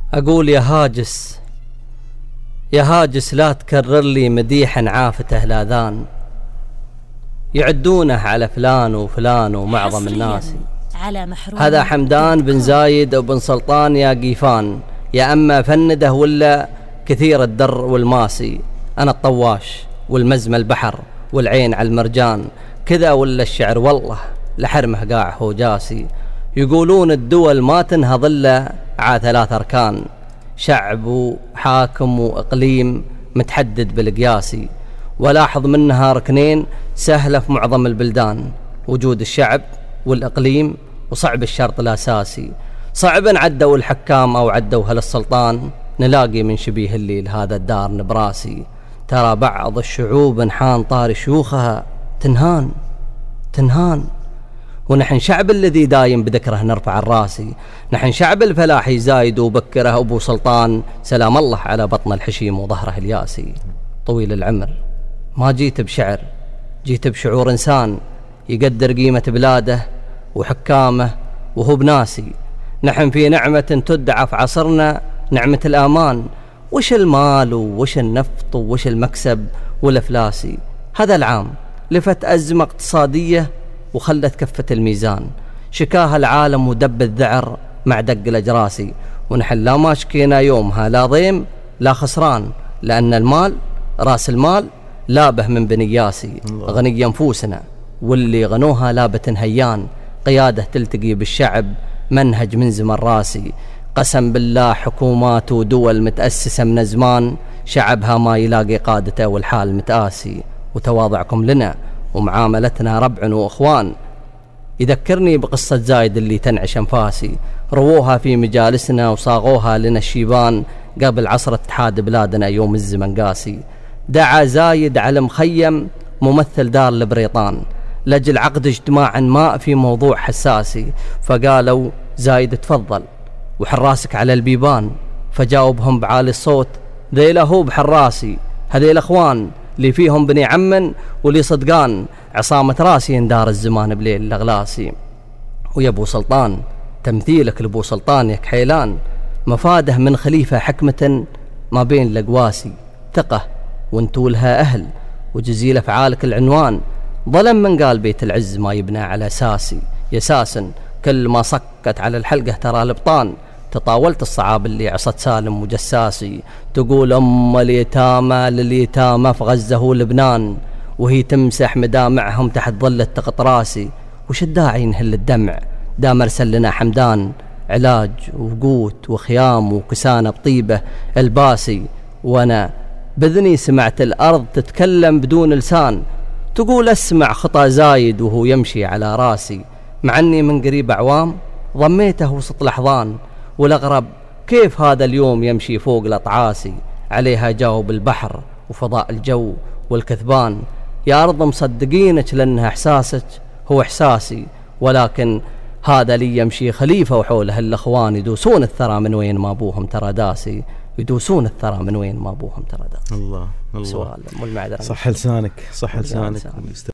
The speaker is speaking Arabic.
أقول يا هاجس يا هاجس لا تكرر لي مديحا عافته الآذان، يعدونه على فلان وفلان ومعظم الناس. هذا حمدان بن زايد وبن سلطان يا قيفان، يا أما فنده ولا كثير الدر والماسي. أنا الطواش والمزم البحر والعين على المرجان، كذا ولا الشعر والله لحرمه قاع هو جاسي. يقولون الدول ما تنهض إلا ع 3 أركان، شعب وحاكم وإقليم متحدد بالقياسي، ولاحظ منها ركنين سهلة في معظم البلدان: وجود الشعب والإقليم، وصعب الشرط الأساسي. صعب عدوا الحكام أو عدوا هل السلطان، نلاقي من شبيه الليل هذا الدار نبراسي. ترى بعض الشعوب انحان طار شيوخها تنهان تنهان، ونحن شعب الذي دايم بذكره نرفع الراسي. نحن شعب الفلاحي زايد وبكره أبو سلطان، سلام الله على بطن الحشيم وظهره الياسي. طويل العمر ما جيت بشعر، جيت بشعور إنسان يقدر قيمة بلاده وحكامه وهو بناسي. نحن في نعمة تدعى في عصرنا نعمة الآمان، وش المال وش النفط وش المكسب والإفلاسي. هذا العام لفت أزمة اقتصادية وخلت كفة الميزان، شكاها العالم ودب الذعر مع دق الأجراسي. ونحن لا ما شكينا يومها لا ضيم لا خسران، لأن المال راس المال لابه من بنياسي. غني أنفسنا واللي غنوها لابة هيان، قيادة تلتقي بالشعب منهج من زمن راسي. قسم بالله حكومات ودول متأسسة من زمان، شعبها ما يلاقي قادته والحال متآسي. وتواضعكم لنا ومعاملتنا ربع وأخوان يذكرني بقصة زايد اللي تنعش أنفاسي. رووها في مجالسنا وصاغوها لنا الشيبان قبل عصر اتحاد بلادنا يوم الزمن قاسي. دعا زايد على مخيم ممثل دار البريطان لجل عقد اجتماع ما في موضوع حساسي، فقالوا زايد تفضل وحراسك على البيبان. فجاوبهم بعالي الصوت: ذيلا هو بحراسي، هذيل اخوان اللي فيهم بني عمن واللي صدقان، عصامة راسي اندار الزمان بليل الأغلاسي. ويا ابو سلطان تمثيلك لابو سلطان يا كحيلان، مفاده من خليفة حكمة ما بين الأقواسي. ثقة وانتو لها أهل وجزيل أفعالك العنوان، ظلم من قال بيت العز ما يبنى على أساسي. يساسا كل ما صكت على الحلقة ترى الابطان، تطاولت الصعاب اللي عصت سالم وجساسي. تقول اليتامى لليتامى في غزة ولبنان، وهي تمسح مدامعهم تحت ظل التقط راسي. وش الداعي نهل الدمع دام ارسل لنا حمدان، علاج وقوت وخيام وكسانة بطيبة الباسي. وانا بذني سمعت الأرض تتكلم بدون لسان، تقول اسمع خطى زايد وهو يمشي على راسي. مع أني من قريب أعوام ضميته وسط الأحضان، والأغرب كيف هذا اليوم يمشي فوق الأطعاسي. عليها جاوب البحر وفضاء الجو والكثبان: يا أرض مصدقينك لأنها إحساسك هو إحساسي، ولكن هذا لي يمشي خليفة وحوله الأخوان يدوسون الثرى من وين ما أبوهم ترى داسي. يدوسون الثرى من وين ما أبوهم ترى داسي. الله الله، سؤال والمعذرة. صح لسانك صح لسانك.